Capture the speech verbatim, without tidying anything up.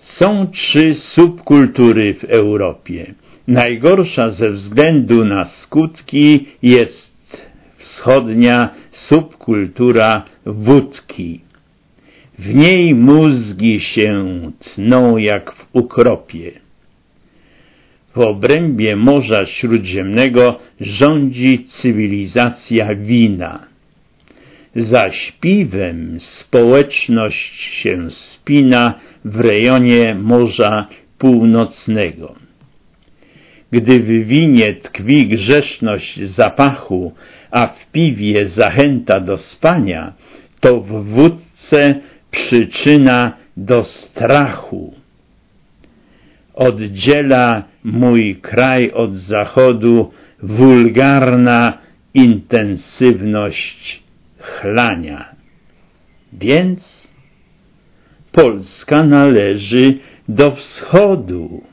Są trzy subkultury w Europie. Najgorsza ze względu na skutki jest wschodnia subkultura wódki. W niej mózgi się tną jak w ukropie. W obrębie Morza Śródziemnego rządzi cywilizacja wina. Zaś piwem społeczność się spina w rejonie Morza Północnego. Gdy w winie tkwi grzeszność zapachu, a w piwie zachęta do spania, to w wódce przyczyna do strachu. Oddziela mój kraj od zachodu wulgarna intensywność chlania. Więc Polska należy do wschodu.